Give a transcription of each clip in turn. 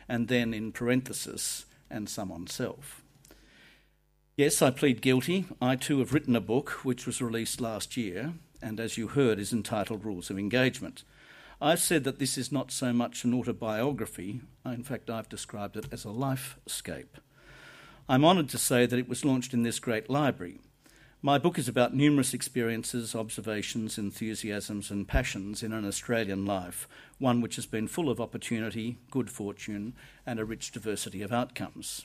and then in parenthesis, and some on self. Yes, I plead guilty. I too have written a book which was released last year, and as you heard is entitled Rules of Engagement. I've said that this is not so much an autobiography. In fact, I've described it as a lifescape. I'm honoured to say that it was launched in this great library. My book is about numerous experiences, observations, enthusiasms and passions in an Australian life, one which has been full of opportunity, good fortune and a rich diversity of outcomes.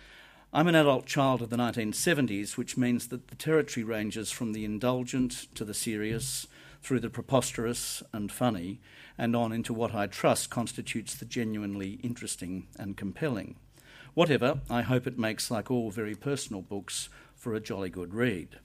I'm an adult child of the 1970s, which means that the territory ranges from the indulgent to the serious, through the preposterous and funny, and on into what I trust constitutes the genuinely interesting and compelling. Whatever, I hope it makes, like all very personal books, for a jolly good read.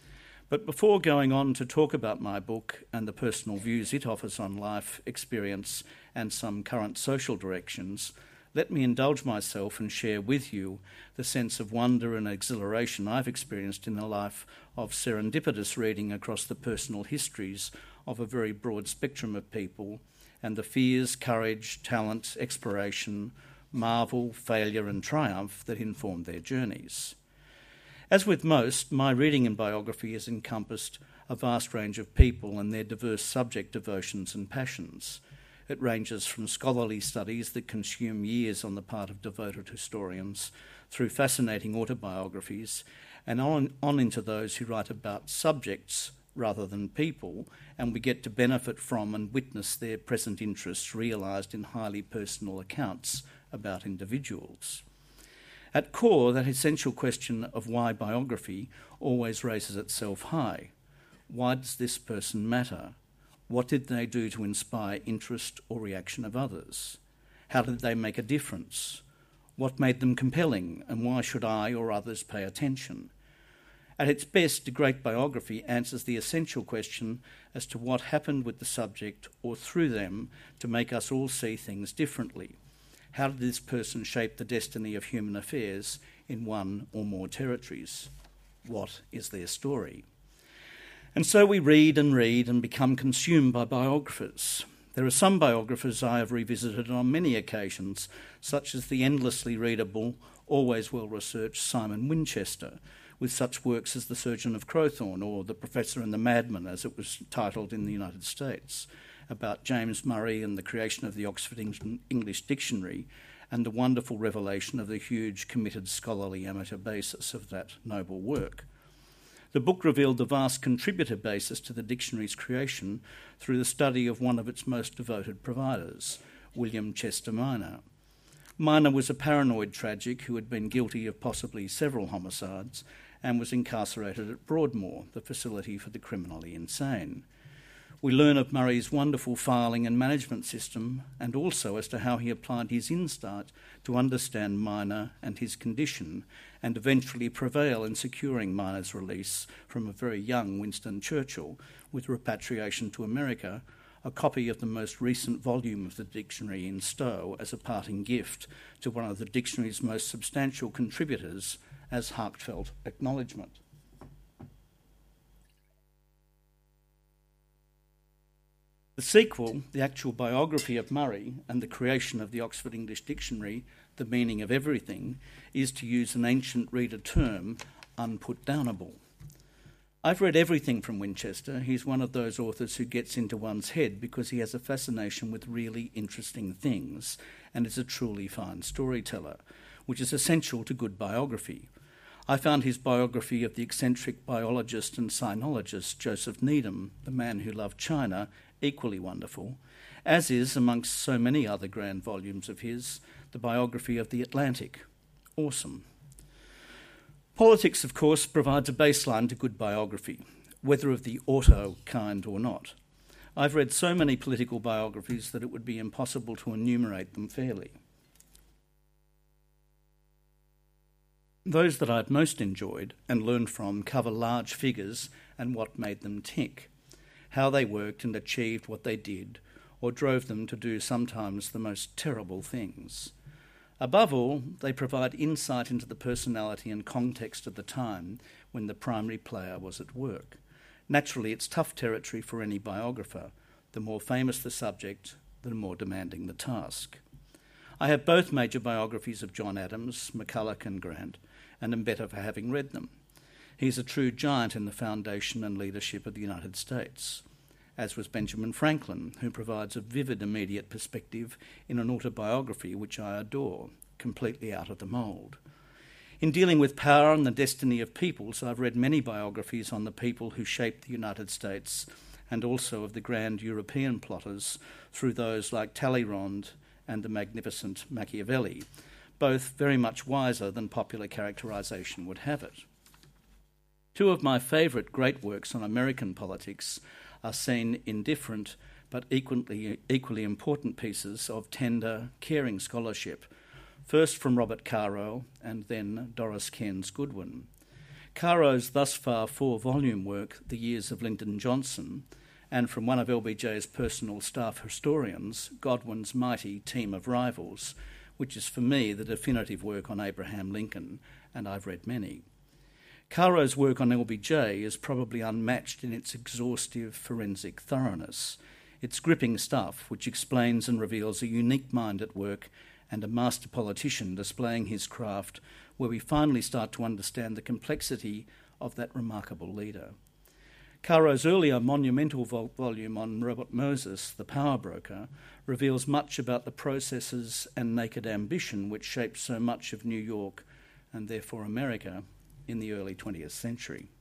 But before going on to talk about my book and the personal views it offers on life, experience, and some current social directions, let me indulge myself and share with you the sense of wonder and exhilaration I've experienced in a life of serendipitous reading across the personal histories of a very broad spectrum of people, and the fears, courage, talent, exploration, marvel, failure and triumph that informed their journeys. As with most, my reading and biography has encompassed a vast range of people and their diverse subject devotions and passions. It ranges from scholarly studies that consume years on the part of devoted historians, through fascinating autobiographies, and on into those who write about subjects rather than people, and we get to benefit from and witness their present interests realised in highly personal accounts about individuals. At core, that essential question of why biography always raises itself high. Why does this person matter? What did they do to inspire interest or reaction of others? How did they make a difference? What made them compelling, and why should I or others pay attention? At its best, a great biography answers the essential question as to what happened with the subject or through them to make us all see things differently. How did this person shape the destiny of human affairs in one or more territories? What is their story? And so we read and become consumed by biographers. There are some biographers I have revisited on many occasions, such as the endlessly readable, always well-researched Simon Winchester, with such works as The Surgeon of Crowthorne or The Professor and the Madman, as it was titled in the United States, about James Murray and the creation of the Oxford English Dictionary and the wonderful revelation of the huge, committed scholarly amateur basis of that noble work. The book revealed the vast contributor basis to the dictionary's creation through the study of one of its most devoted providers, William Chester Minor. Minor was a paranoid tragic who had been guilty of possibly several homicides and was incarcerated at Broadmoor, the facility for the criminally insane. We learn of Murray's wonderful filing and management system, and also as to how he applied his insight to understand Minor and his condition, and eventually prevail in securing Minor's release from a very young Winston Churchill, with repatriation to America, a copy of the most recent volume of the dictionary in Stowe as a parting gift to one of the dictionary's most substantial contributors as heartfelt acknowledgement. The sequel, the actual biography of Murray and the creation of the Oxford English Dictionary, The Meaning of Everything, is, to use an ancient reader term, unputdownable. I've read everything from Winchester. He's one of those authors who gets into one's head because he has a fascination with really interesting things and is a truly fine storyteller, which is essential to good biography. I found his biography of the eccentric biologist and sinologist Joseph Needham, the man who loved China, equally wonderful, as is, amongst so many other grand volumes of his, the biography of the Atlantic. Awesome. Politics, of course, provides a baseline to good biography, whether of the auto kind or not. I've read so many political biographies that it would be impossible to enumerate them fairly. Those that I've most enjoyed and learned from cover large figures and what made them tick, how they worked and achieved what they did, or drove them to do sometimes the most terrible things. Above all, they provide insight into the personality and context of the time when the primary player was at work. Naturally, it's tough territory for any biographer. The more famous the subject, the more demanding the task. I have both major biographies of John Adams, McCulloch and Grant, and am better for having read them. He is a true giant in the foundation and leadership of the United States, as was Benjamin Franklin, who provides a vivid immediate perspective in an autobiography which I adore, completely out of the mould. In dealing with power and the destiny of peoples, I've read many biographies on the people who shaped the United States and also of the grand European plotters through those like Talleyrand and the magnificent Machiavelli, both very much wiser than popular characterisation would have it. Two of my favourite great works on American politics are seen in different but equally important pieces of tender, caring scholarship, first from Robert Caro and then Doris Cairns Goodwin. Caro's thus far 4-volume work, The Years of Lyndon Johnson, and from one of LBJ's personal staff historians, Godwin's mighty Team of Rivals, which is for me the definitive work on Abraham Lincoln, and I've read many. Caro's work on LBJ is probably unmatched in its exhaustive forensic thoroughness. It's gripping stuff which explains and reveals a unique mind at work and a master politician displaying his craft, where we finally start to understand the complexity of that remarkable leader. Caro's earlier monumental volume on Robert Moses, the power broker, reveals much about the processes and naked ambition which shaped so much of New York, and therefore America, in the early 20th century.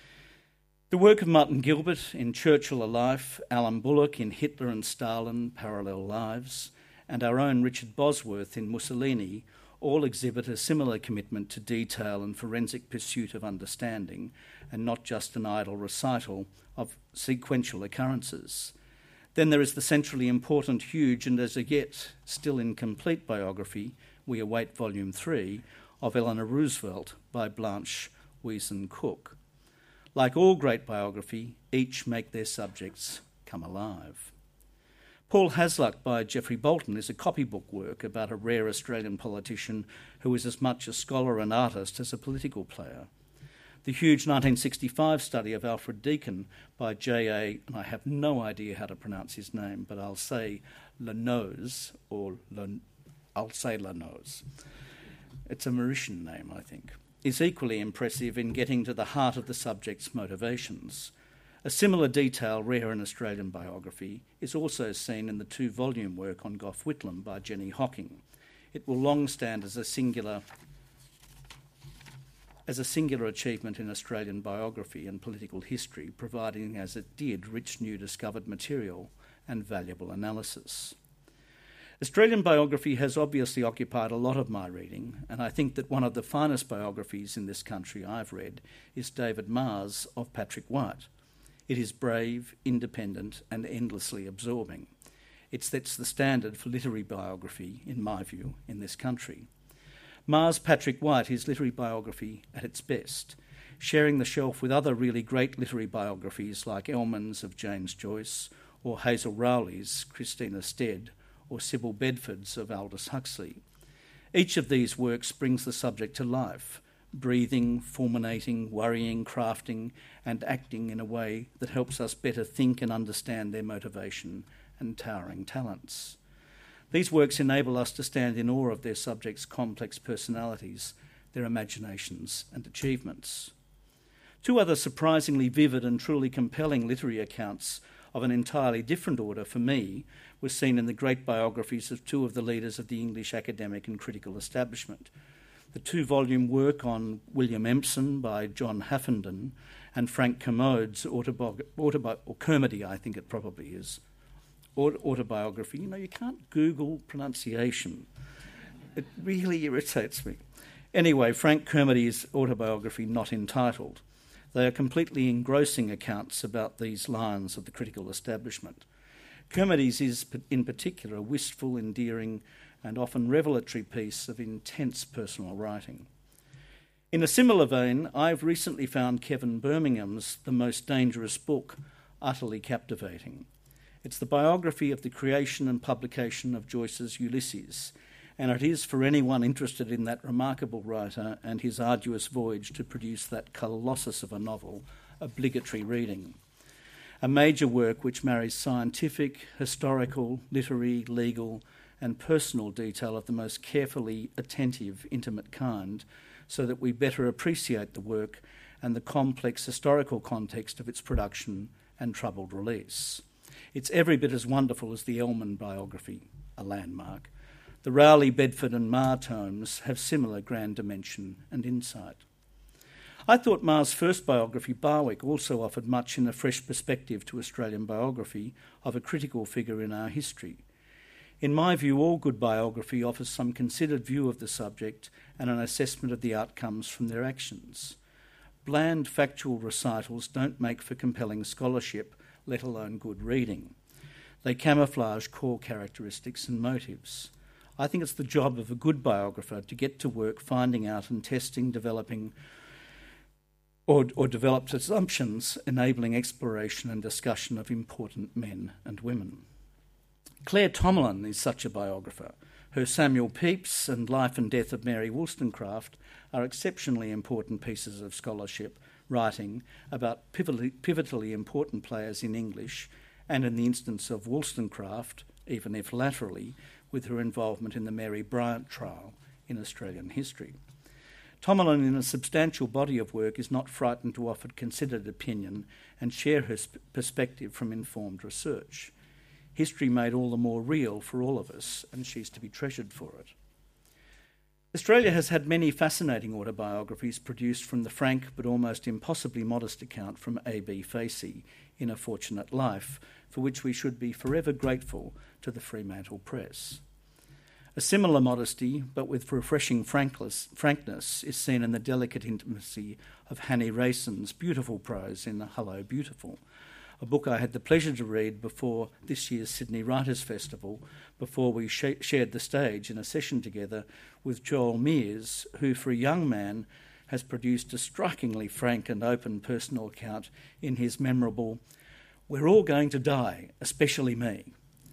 The work of Martin Gilbert in Churchill, A Life, Alan Bullock in Hitler and Stalin, Parallel Lives, and our own Richard Bosworth in Mussolini all exhibit a similar commitment to detail and forensic pursuit of understanding, and not just an idle recital of sequential occurrences. Then there is the centrally important, huge, and as yet still incomplete biography, we await Volume 3, of Eleanor Roosevelt by Blanche Wiesen Cook. Like all great biography, each make their subjects come alive. Paul Hasluck by Geoffrey Bolton is a copybook work about a rare Australian politician who is as much a scholar and artist as a political player. The huge 1965 study of Alfred Deakin by J.A., and I have no idea how to pronounce his name, but I'll say Lanoz, I'll say Lanoz. It's a Mauritian name, I think, is equally impressive in getting to the heart of the subject's motivations. A similar detail, rare in Australian biography, is also seen in the 2-volume work on Gough Whitlam by Jenny Hocking. It will long stand as a singular achievement in Australian biography and political history, providing as it did rich new discovered material and valuable analysis. Australian biography has obviously occupied a lot of my reading, and I think that one of the finest biographies in this country I've read is David Marr's of Patrick White. It is brave, independent, and endlessly absorbing. It sets the standard for literary biography, in my view, in this country. Marr's Patrick White is literary biography at its best, sharing the shelf with other really great literary biographies like Ellmann's of James Joyce, or Hazel Rowley's Christina Stead, or Sybil Bedford's of Aldous Huxley. Each of these works brings the subject to life, breathing, fulminating, worrying, crafting, and acting in a way that helps us better think and understand their motivation and towering talents. These works enable us to stand in awe of their subjects' complex personalities, their imaginations and achievements. Two other surprisingly vivid and truly compelling literary accounts of an entirely different order for me were seen in the great biographies of two of the leaders of the English academic and critical establishment. The 2-volume work on William Empson by John Haffenden and Frank Kermode's Kermode, I think it probably is, autobiography. You know, you can't Google pronunciation. It really irritates me. Anyway, Frank Kermode's autobiography, Not Entitled. They are completely engrossing accounts about these lions of the critical establishment. Kermode's is, in particular, a wistful, endearing, and often revelatory piece of intense personal writing. In a similar vein, I've recently found Kevin Birmingham's The Most Dangerous Book utterly captivating. It's the biography of the creation and publication of Joyce's Ulysses, and it is, for anyone interested in that remarkable writer and his arduous voyage to produce that colossus of a novel, obligatory reading. A major work which marries scientific, historical, literary, legal, and personal detail of the most carefully attentive, intimate kind, so that we better appreciate the work and the complex historical context of its production and troubled release. It's every bit as wonderful as the Ellman biography, a landmark. The Rowley, Bedford and Marr tomes have similar grand dimension and insight. I thought Marr's first biography, Barwick, also offered much in a fresh perspective to Australian biography of a critical figure in our history. In my view, all good biography offers some considered view of the subject and an assessment of the outcomes from their actions. Bland, factual recitals don't make for compelling scholarship, let alone good reading. They camouflage core characteristics and motives. I think it's the job of a good biographer to get to work finding out and testing, developing or developed assumptions, enabling exploration and discussion of important men and women. Claire Tomalin is such a biographer. Her Samuel Pepys and Life and Death of Mary Wollstonecraft are exceptionally important pieces of scholarship writing about pivotally important players in English, and in the instance of Wollstonecraft, even if laterally, with her involvement in the Mary Bryant trial in Australian history. Tomalin, in a substantial body of work, is not frightened to offer considered opinion and share her perspective from informed research. History made all the more real for all of us, and she's to be treasured for it. Australia has had many fascinating autobiographies produced from the frank but almost impossibly modest account from A.B. Facey in A Fortunate Life, for which we should be forever grateful to the Fremantle Press. A similar modesty, but with refreshing frankness, is seen in the delicate intimacy of Hannie Rayson's beautiful prose in Hello Beautiful, a book I had the pleasure to read before this year's Sydney Writers' Festival, before we shared the stage in a session together with Joel Mears, who, for a young man, has produced a strikingly frank and open personal account in his memorable "We're All Going to Die, Especially Me."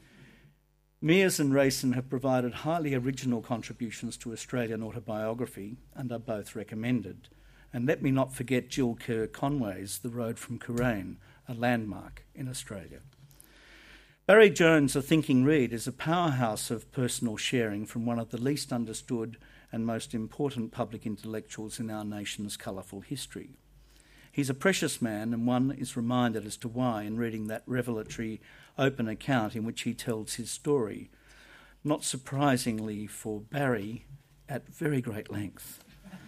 Mears and Rayson have provided highly original contributions to Australian autobiography and are both recommended. And let me not forget Jill Kerr-Conway's The Road from Kurain, a landmark in Australia. Barry Jones' A Thinking Read is a powerhouse of personal sharing from one of the least understood and most important public intellectuals in our nation's colourful history. He's a precious man, and one is reminded as to why in reading that revelatory, open account in which he tells his story, not surprisingly for Barry, at very great length.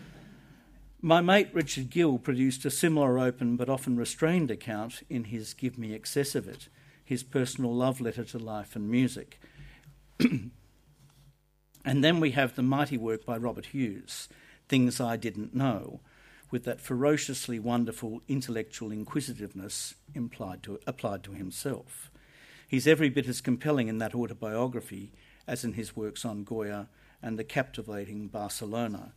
My mate Richard Gill produced a similar open but often restrained account in his Give Me Excess of It, his personal love letter to life and music. And then we have the mighty work by Robert Hughes, Things I Didn't Know, with that ferociously wonderful intellectual inquisitiveness applied to himself. He's every bit as compelling in that autobiography as in his works on Goya and the captivating Barcelona,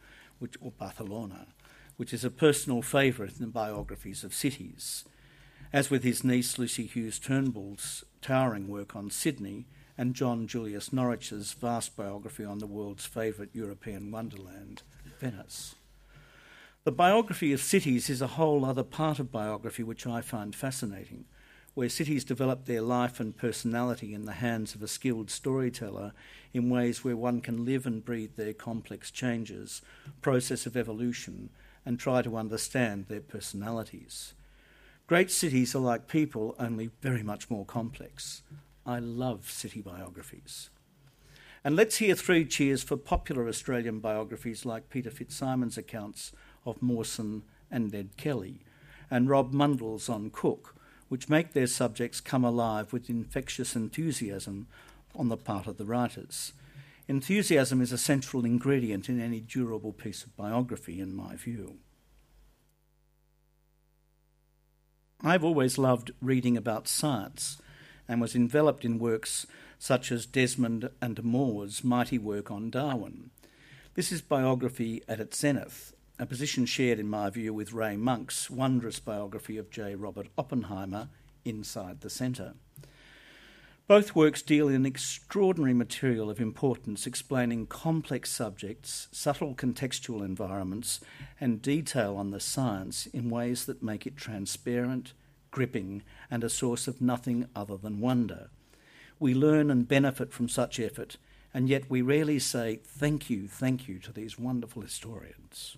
which is a personal favourite in the biographies of cities, as with his niece Lucy Hughes Turnbull's towering work on Sydney and John Julius Norwich's vast biography on the world's favourite European wonderland, Venice. The biography of cities is a whole other part of biography which I find fascinating, where cities develop their life and personality in the hands of a skilled storyteller in ways where one can live and breathe their complex changes, process of evolution, and try to understand their personalities. Great cities are like people, only very much more complex. I love city biographies. And let's hear three cheers for popular Australian biographies like Peter Fitzsimon's accounts of Mawson and Ned Kelly, and Rob Mundell's on Cook, which make their subjects come alive with infectious enthusiasm on the part of the writers. Enthusiasm is a central ingredient in any durable piece of biography, in my view. I've always loved reading about science and was enveloped in works such as Desmond and Moore's mighty work on Darwin. This is biography at its zenith, a position shared, in my view, with Ray Monk's wondrous biography of J. Robert Oppenheimer, Inside the Centre. Both works deal in extraordinary material of importance, explaining complex subjects, subtle contextual environments, and detail on the science in ways that make it transparent, gripping, and a source of nothing other than wonder. We learn and benefit from such effort, and yet we rarely say thank you to these wonderful historians.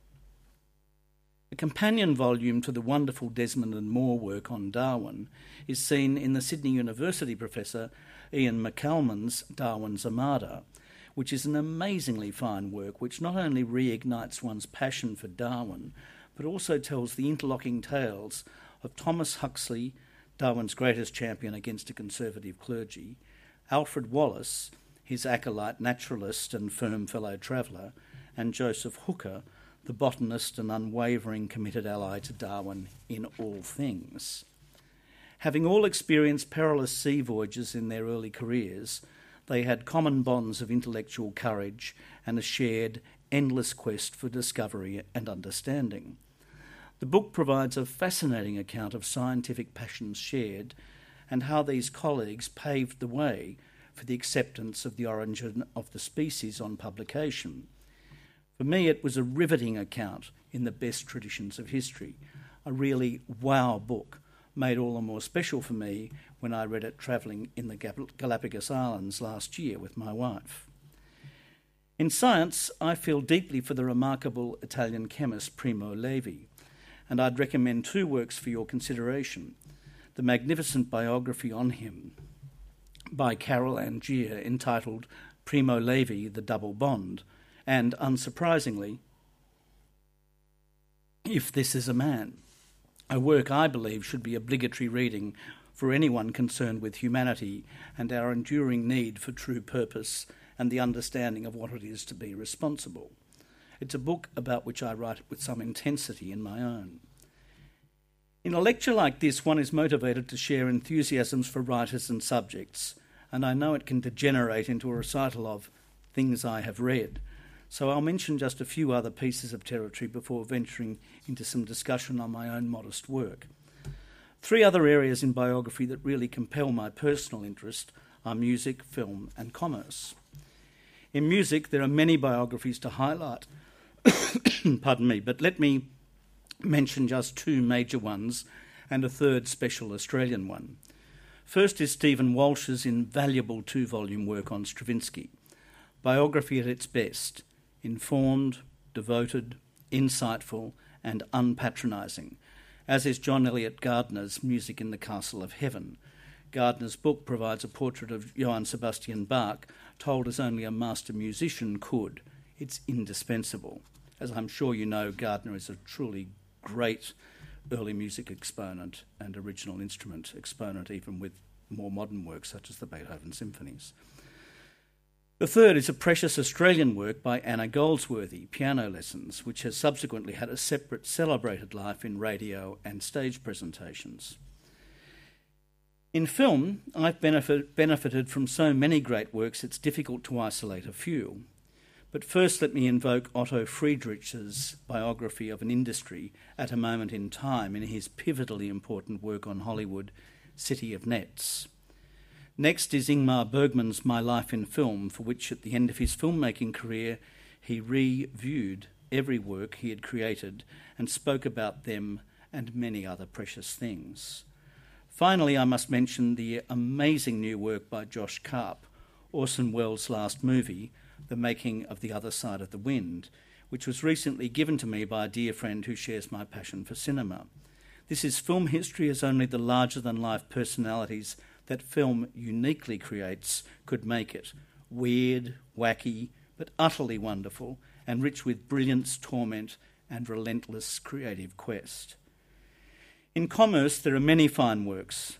A companion volume to the wonderful Desmond and Moore work on Darwin is seen in the Sydney University professor Ian McCalman's Darwin's Armada, which is an amazingly fine work which not only reignites one's passion for Darwin, but also tells the interlocking tales of Thomas Huxley, Darwin's greatest champion against a conservative clergy, Alfred Wallace, his acolyte naturalist and firm fellow traveller, and Joseph Hooker, the botanist and unwavering committed ally to Darwin in all things. Having all experienced perilous sea voyages in their early careers, they had common bonds of intellectual courage and a shared, endless quest for discovery and understanding. The book provides a fascinating account of scientific passions shared and how these colleagues paved the way for the acceptance of the origin of the species on publication. For me, it was a riveting account in the best traditions of history, a really wow book, made all the more special for me when I read it travelling in the Galapagos Islands last year with my wife. In science, I feel deeply for the remarkable Italian chemist Primo Levi, and I'd recommend two works for your consideration: the magnificent biography on him by Carol Angier entitled Primo Levi, The Double Bond, and, unsurprisingly, If This Is a Man, a work I believe should be obligatory reading for anyone concerned with humanity and our enduring need for true purpose and the understanding of what it is to be responsible. It's a book about which I write with some intensity in my own. In a lecture like this, one is motivated to share enthusiasms for writers and subjects, and I know it can degenerate into a recital of things I have read, so I'll mention just a few other pieces of territory before venturing into some discussion on my own modest work. Three other areas in biography that really compel my personal interest are music, film, and commerce. In music, there are many biographies to highlight, pardon me, but let me mention just two major ones and a third special Australian one. First is Stephen Walsh's invaluable two-volume work on Stravinsky, biography at its best, informed, devoted, insightful, and unpatronising, as is John Eliot Gardner's Music in the Castle of Heaven. Gardner's book provides a portrait of Johann Sebastian Bach, told as only a master musician could. It's indispensable. As I'm sure you know, Gardner is a truly great early music exponent and original instrument exponent, even with more modern works such as the Beethoven symphonies. The third is a precious Australian work by Anna Goldsworthy, Piano Lessons, which has subsequently had a separate celebrated life in radio and stage presentations. In film, I've benefited from so many great works it's difficult to isolate a few. But first let me invoke Otto Friedrich's biography of an industry at a moment in time in his pivotally important work on Hollywood, City of Nets. Next is Ingmar Bergman's My Life in Film, for which at the end of his filmmaking career he reviewed every work he had created and spoke about them and many other precious things. Finally, I must mention the amazing new work by Josh Karp, Orson Welles' last movie, The Making of the Other Side of the Wind, which was recently given to me by a dear friend who shares my passion for cinema. This is film history as only the larger-than-life personalities that film uniquely creates could make it. Weird, wacky, but utterly wonderful, and rich with brilliance, torment, and relentless creative quest. In commerce, there are many fine works,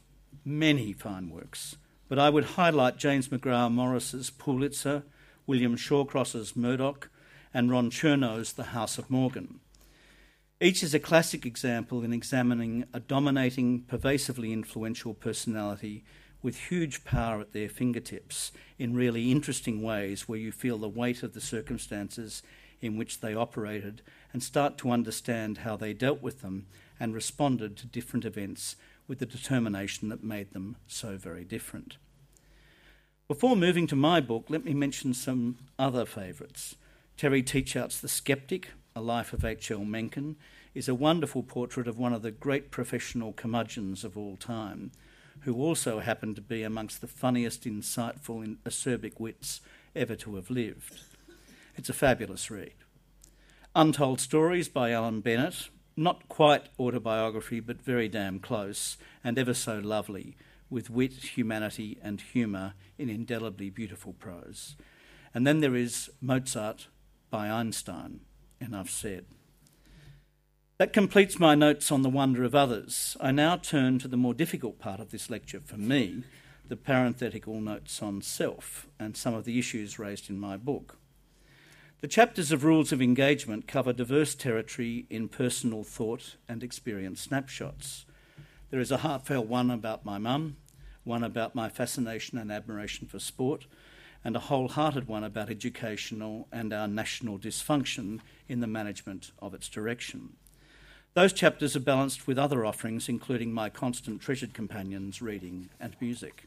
but I would highlight James McGrath Morris's Pulitzer, William Shawcross's Murdoch, and Ron Chernow's The House of Morgan. Each is a classic example in examining a dominating, pervasively influential personality with huge power at their fingertips in really interesting ways where you feel the weight of the circumstances in which they operated and start to understand how they dealt with them and responded to different events with the determination that made them so very different. Before moving to my book, let me mention some other favourites. Terry Teachout's The Skeptic, A Life of H.L. Mencken, is a wonderful portrait of one of the great professional curmudgeons of all time, who also happened to be amongst the funniest, insightful, and acerbic wits ever to have lived. It's a fabulous read. Untold Stories by Alan Bennett, not quite autobiography but very damn close and ever so lovely, with wit, humanity and humour in indelibly beautiful prose. And then there is Mozart by Einstein. Enough said. That completes my notes on the wonder of others. I now turn to the more difficult part of this lecture for me, the parenthetical notes on self and some of the issues raised in my book. The chapters of Rules of Engagement cover diverse territory in personal thought and experience snapshots. There is a heartfelt one about my mum, one about my fascination and admiration for sport, and a wholehearted one about educational and our national dysfunction in the management of its direction. Those chapters are balanced with other offerings, including my constant treasured companions, reading and music.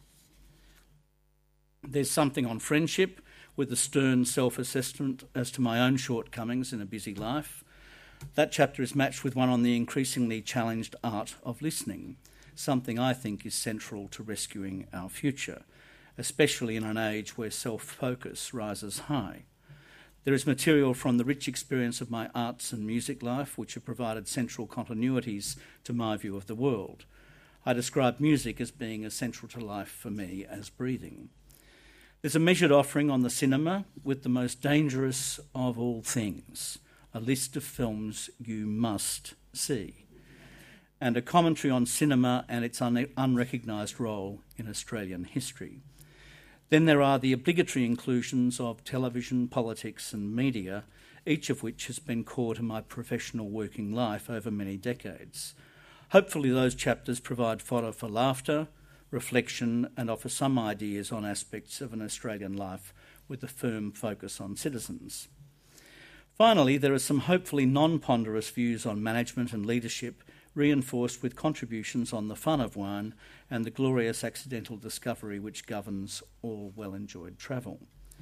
There's something on friendship, with a stern self-assessment as to my own shortcomings in a busy life. That chapter is matched with one on the increasingly challenged art of listening, something I think is central to rescuing our future, especially in an age where self-focus rises high. There is material from the rich experience of my arts and music life, which have provided central continuities to my view of the world. I describe music as being as central to life for me as breathing. There's a measured offering on the cinema with the most dangerous of all things, a list of films you must see, and a commentary on cinema and its unrecognised role in Australian history. Then there are the obligatory inclusions of television, politics and media, each of which has been core to my professional working life over many decades. Hopefully those chapters provide fodder for laughter, reflection and offer some ideas on aspects of an Australian life with a firm focus on citizens. Finally, there are some hopefully non-ponderous views on management and leadership, reinforced with contributions on the fun of wine and the glorious accidental discovery which governs all well-enjoyed travel.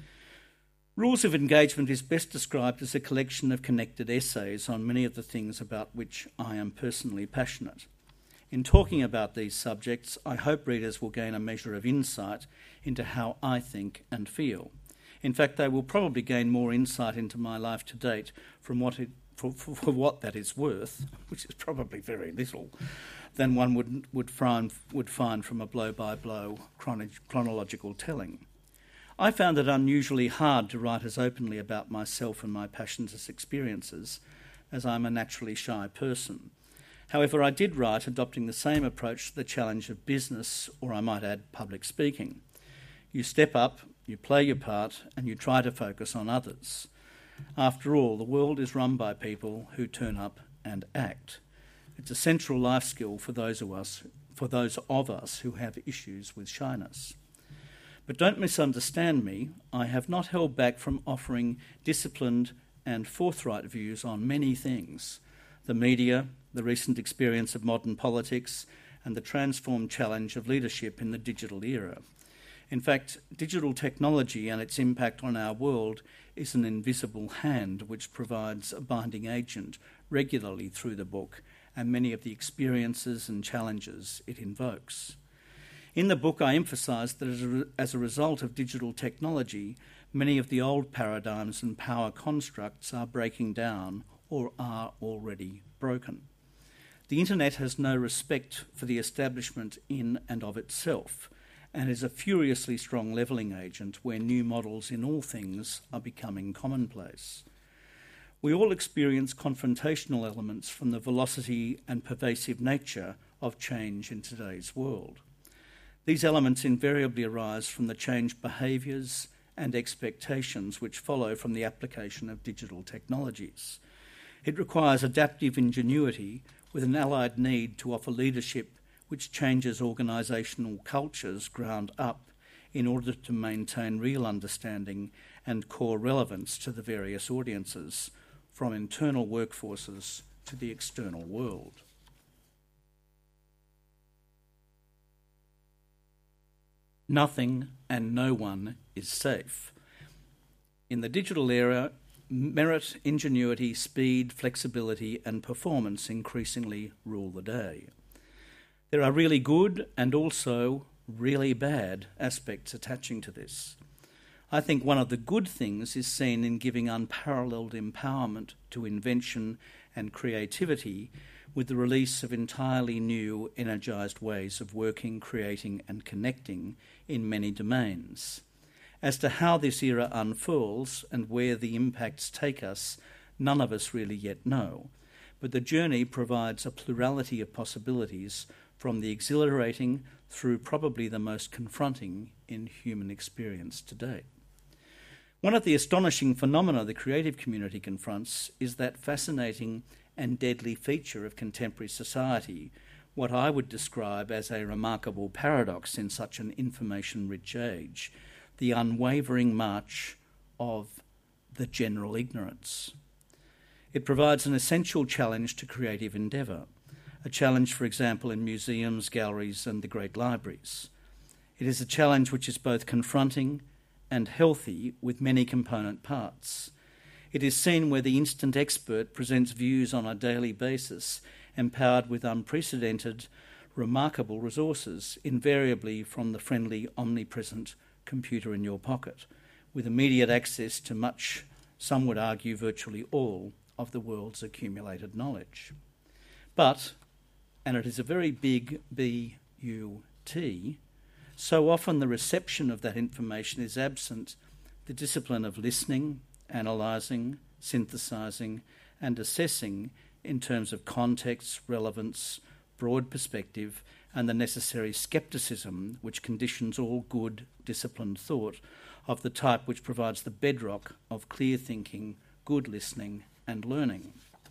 Rules of Engagement is best described as a collection of connected essays on many of the things about which I am personally passionate. In talking about these subjects, I hope readers will gain a measure of insight into how I think and feel. In fact, they will probably gain more insight into my life to date from for what that is worth, which is probably very little, than one would find from a blow-by-blow chronological telling. I found it unusually hard to write as openly about myself and my passions as experiences, as I'm a naturally shy person. However, I did write adopting the same approach to the challenge of business, or I might add public speaking. You step up, you play your part, and you try to focus on others. After all, the world is run by people who turn up and act. It's a central life skill for those of us who have issues with shyness. But don't misunderstand me. I have not held back from offering disciplined and forthright views on many things: the media, the recent experience of modern politics, and the transformed challenge of leadership in the digital era. In fact, digital technology and its impact on our world is an invisible hand which provides a binding agent regularly through the book and many of the experiences and challenges it invokes. In the book, I emphasise that as a result of digital technology, many of the old paradigms and power constructs are breaking down or are already broken. The internet has no respect for the establishment in and of itself, and is a furiously strong levelling agent where new models in all things are becoming commonplace. We all experience confrontational elements from the velocity and pervasive nature of change in today's world. These elements invariably arise from the changed behaviours and expectations which follow from the application of digital technologies. It requires adaptive ingenuity with an allied need to offer leadership which changes organisational cultures ground up in order to maintain real understanding and core relevance to the various audiences, from internal workforces to the external world. Nothing and no one is safe. In the digital era, merit, ingenuity, speed, flexibility and performance increasingly rule the day. There are really good and also really bad aspects attaching to this. I think one of the good things is seen in giving unparalleled empowerment to invention and creativity with the release of entirely new, energised ways of working, creating and connecting in many domains. As to how this era unfurls and where the impacts take us, none of us really yet know, but the journey provides a plurality of possibilities from the exhilarating through probably the most confronting in human experience to date. One of the astonishing phenomena the creative community confronts is that fascinating and deadly feature of contemporary society, what I would describe as a remarkable paradox in such an information-rich age, the unwavering march of the general ignorance. It provides an essential challenge to creative endeavour, a challenge, for example, in museums, galleries and the great libraries. It is a challenge which is both confronting and healthy with many component parts. It is seen where the instant expert presents views on a daily basis, empowered with unprecedented, remarkable resources, invariably from the friendly, omnipresent computer in your pocket, with immediate access to much, some would argue virtually all, of the world's accumulated knowledge. But, and it is a very big B-U-T, so often the reception of that information is absent the discipline of listening, analysing, synthesising and assessing in terms of context, relevance, broad perspective and the necessary scepticism which conditions all good, disciplined thought of the type which provides the bedrock of clear thinking, good listening and learning.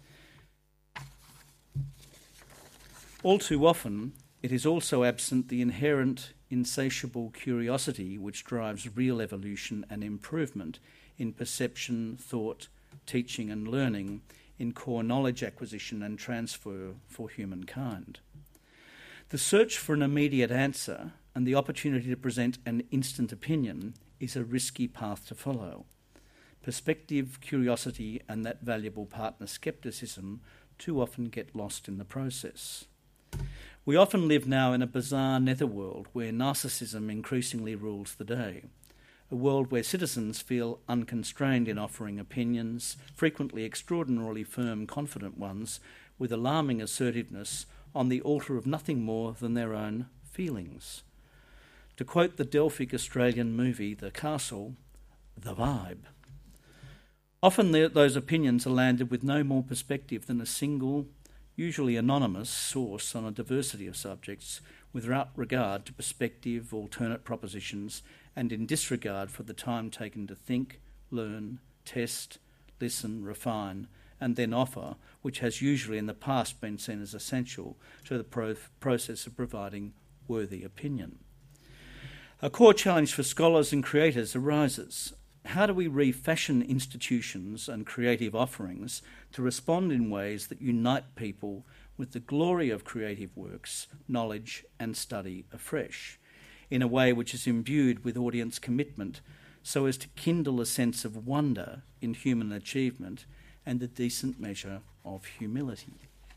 All too often, it is also absent the inherent, insatiable curiosity which drives real evolution and improvement in perception, thought, teaching and learning, in core knowledge acquisition and transfer for humankind. The search for an immediate answer and the opportunity to present an instant opinion is a risky path to follow. Perspective, curiosity and that valuable partner scepticism too often get lost in the process. We often live now in a bizarre netherworld where narcissism increasingly rules the day, a world where citizens feel unconstrained in offering opinions, frequently extraordinarily firm, confident ones, with alarming assertiveness on the altar of nothing more than their own feelings. To quote the Delphic Australian movie The Castle, the vibe. Often those opinions are landed with no more perspective than a single, usually anonymous, source on a diversity of subjects, without regard to perspective, alternate propositions, and in disregard for the time taken to think, learn, test, listen, refine, and then offer, which has usually in the past been seen as essential to the process of providing worthy opinion. A core challenge for scholars and creators arises. How do we refashion institutions and creative offerings to respond in ways that unite people with the glory of creative works, knowledge and study afresh, in a way which is imbued with audience commitment so as to kindle a sense of wonder in human achievement and a decent measure of humility?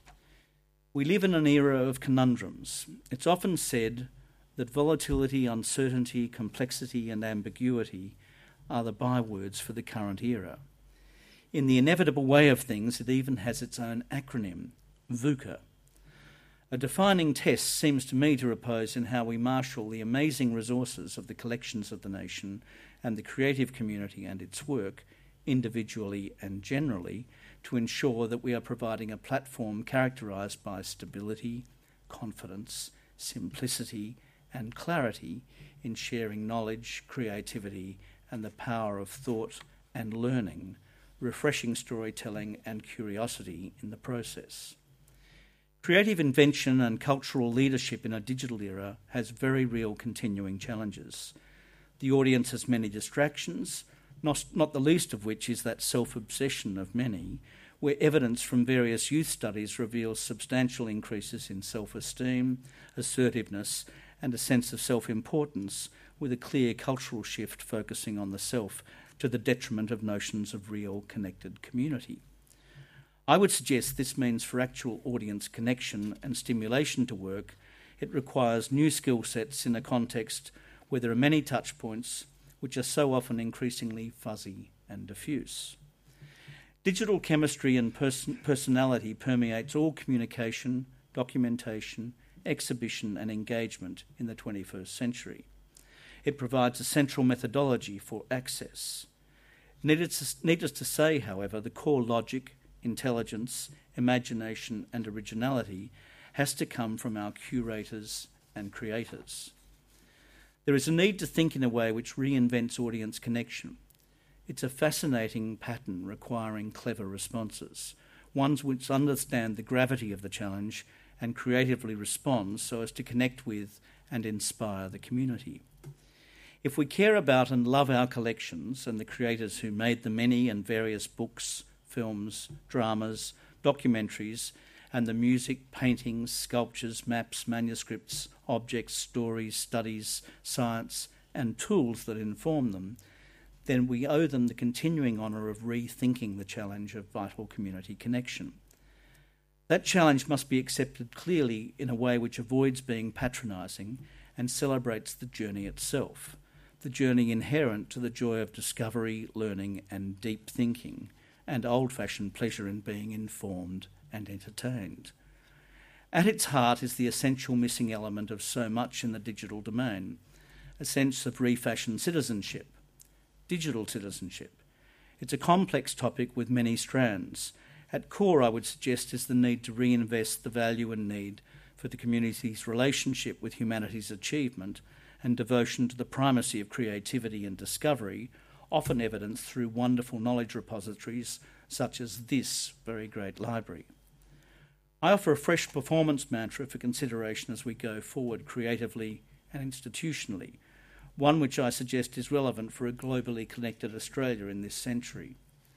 We live in an era of conundrums. It's often said that volatility, uncertainty, complexity and ambiguity are the bywords for the current era. In the inevitable way of things, it even has its own acronym, VUCA. A defining test seems to me to repose in how we marshal the amazing resources of the collections of the nation and the creative community and its work, individually and generally, to ensure that we are providing a platform characterised by stability, confidence, simplicity and clarity in sharing knowledge, creativity and the power of thought and learning, refreshing storytelling and curiosity in the process. Creative invention and cultural leadership in a digital era has very real continuing challenges. The audience has many distractions, not the least of which is that self-obsession of many, where evidence from various youth studies reveals substantial increases in self-esteem, assertiveness and a sense of self-importance, with a clear cultural shift focusing on the self to the detriment of notions of real connected community. I would suggest this means for actual audience connection and stimulation to work, it requires new skill sets in a context where there are many touch points, which are so often increasingly fuzzy and diffuse. Digital chemistry and personality permeates all communication, documentation, exhibition and engagement in the 21st century. It provides a central methodology for access. Needless to say, however, the core logic, intelligence, imagination and originality has to come from our curators and creators. There is a need to think in a way which reinvents audience connection. It's a fascinating pattern requiring clever responses, ones which understand the gravity of the challenge and creatively respond so as to connect with and inspire the community. If we care about and love our collections and the creators who made the many and various books, films, dramas, documentaries, and the music, paintings, sculptures, maps, manuscripts, objects, stories, studies, science, and tools that inform them, then we owe them the continuing honour of rethinking the challenge of vital community connection. That challenge must be accepted clearly in a way which avoids being patronising and celebrates the journey itself, the journey inherent to the joy of discovery, learning, and deep thinking, and old-fashioned pleasure in being informed and entertained. At its heart is the essential missing element of so much in the digital domain, a sense of refashioned citizenship, digital citizenship. It's a complex topic with many strands. At core, I would suggest, is the need to reinvest the value and need for the community's relationship with humanity's achievement and devotion to the primacy of creativity and discovery, often evidenced through wonderful knowledge repositories such as this very great library. I offer a fresh performance mantra for consideration as we go forward creatively and institutionally, one which I suggest is relevant for a globally connected Australia in this century.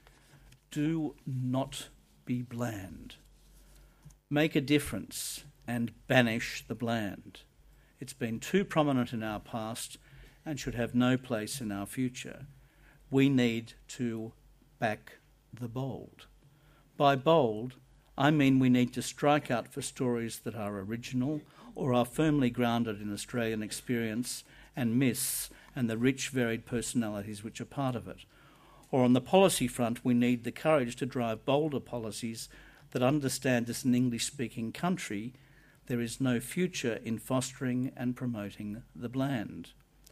Do not be bland. Make a difference and banish the bland. It's been too prominent in our past and should have no place in our future. We need to back the bold. By bold, I mean we need to strike out for stories that are original or are firmly grounded in Australian experience and myths and the rich, varied personalities which are part of it. Or on the policy front, we need the courage to drive bolder policies that understand as an English-speaking country there is no future in fostering and promoting the bland.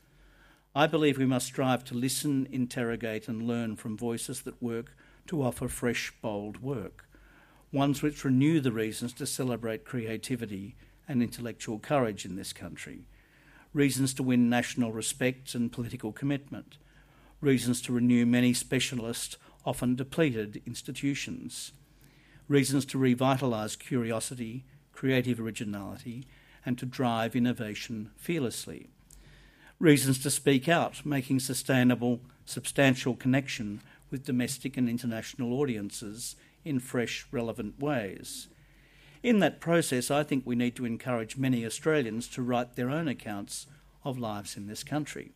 I believe we must strive to listen, interrogate and learn from voices that work to offer fresh, bold work, ones which renew the reasons to celebrate creativity and intellectual courage in this country, reasons to win national respect and political commitment, reasons to renew many specialist, often depleted institutions, reasons to revitalise curiosity, creative originality, and to drive innovation fearlessly, reasons to speak out, making sustainable, substantial connection with domestic and international audiences in fresh, relevant ways. In that process, I think we need to encourage many Australians to write their own accounts of lives in this country.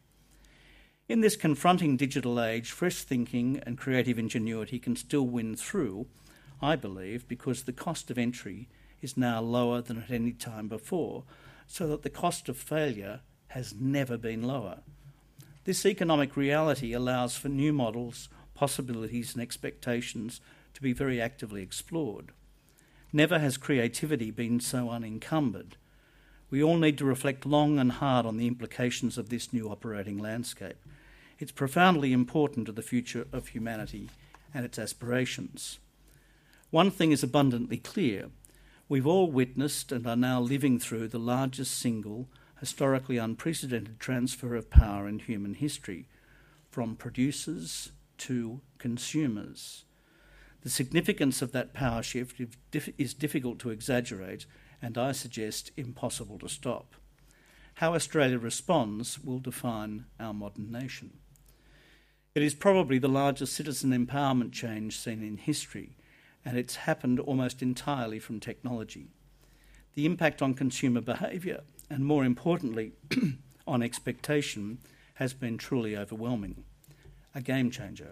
In this confronting digital age, fresh thinking and creative ingenuity can still win through, I believe, because the cost of entry is now lower than at any time before, so that the cost of failure has never been lower. This economic reality allows for new models, possibilities and expectations to be very actively explored. Never has creativity been so unencumbered. We all need to reflect long and hard on the implications of this new operating landscape. It's profoundly important to the future of humanity and its aspirations. One thing is abundantly clear. We've all witnessed and are now living through the largest single, historically unprecedented transfer of power in human history, from producers to consumers. The significance of that power shift is difficult to exaggerate and, I suggest, impossible to stop. How Australia responds will define our modern nation. It is probably the largest citizen empowerment change seen in history, and it's happened almost entirely from technology. The impact on consumer behaviour, and more importantly, on expectation, has been truly overwhelming. A game changer.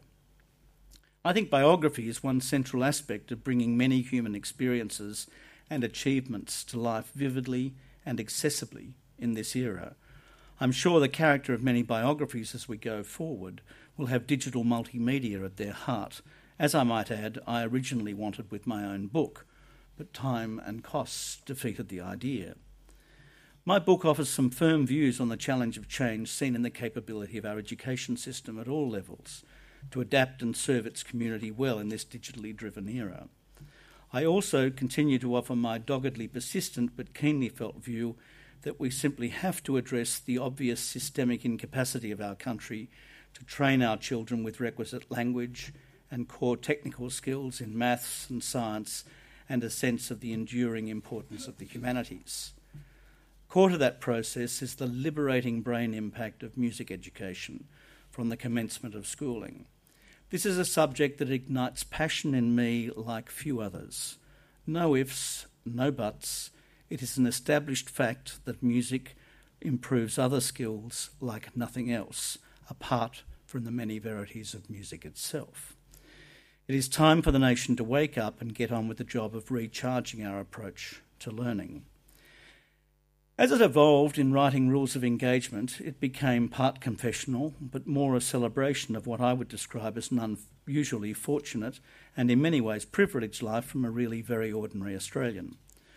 I think biography is one central aspect of bringing many human experiences and achievements to life vividly and accessibly in this era. I'm sure the character of many biographies as we go forward will have digital multimedia at their heart, as I might add, I originally wanted with my own book, but time and costs defeated the idea. My book offers some firm views on the challenge of change seen in the capability of our education system at all levels to adapt and serve its community well in this digitally driven era. I also continue to offer my doggedly persistent but keenly felt view that we simply have to address the obvious systemic incapacity of our country to train our children with requisite language and core technical skills in maths and science and a sense of the enduring importance of the humanities. Core to that process is the liberating brain impact of music education from the commencement of schooling. This is a subject that ignites passion in me like few others. No ifs, no buts. It is an established fact that music improves other skills like nothing else, apart from the many verities of music itself. It is time for the nation to wake up and get on with the job of recharging our approach to learning. As it evolved in writing Rules of Engagement, it became part confessional, but more a celebration of what I would describe as an unusually fortunate and in many ways privileged life from a really very ordinary Australian.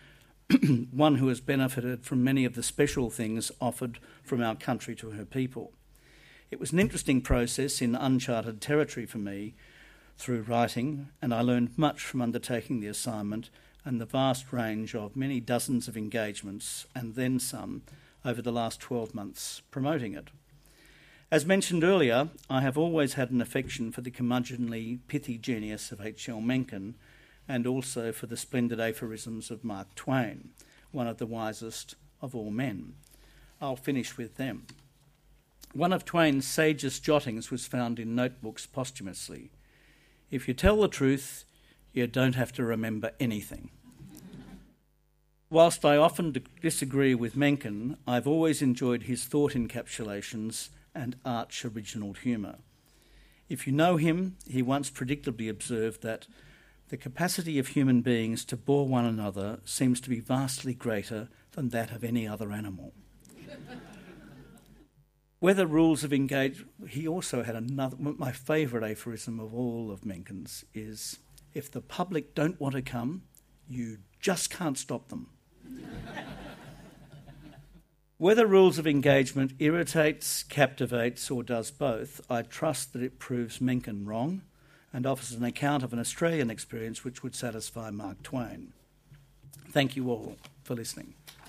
One who has benefited from many of the special things offered from our country to her people. It was an interesting process in uncharted territory for me through writing, and I learned much from undertaking the assignment and the vast range of many dozens of engagements, and then some, over the last 12 months promoting it. As mentioned earlier, I have always had an affection for the curmudgeonly, pithy genius of H.L. Mencken, and also for the splendid aphorisms of Mark Twain, one of the wisest of all men. I'll finish with them. One of Twain's sagest jottings was found in notebooks posthumously. If you tell the truth, you don't have to remember anything. Whilst I often disagree with Mencken, I've always enjoyed his thought encapsulations and arch original humour. If you know him, he once predictably observed that the capacity of human beings to bore one another seems to be vastly greater than that of any other animal. Whether Rules of Engagement, he also had another, my favourite aphorism of all of Mencken's is, if the public don't want to come, you just can't stop them. Whether Rules of Engagement irritates, captivates or does both, I trust that it proves Mencken wrong and offers an account of an Australian experience which would satisfy Mark Twain. Thank you all for listening.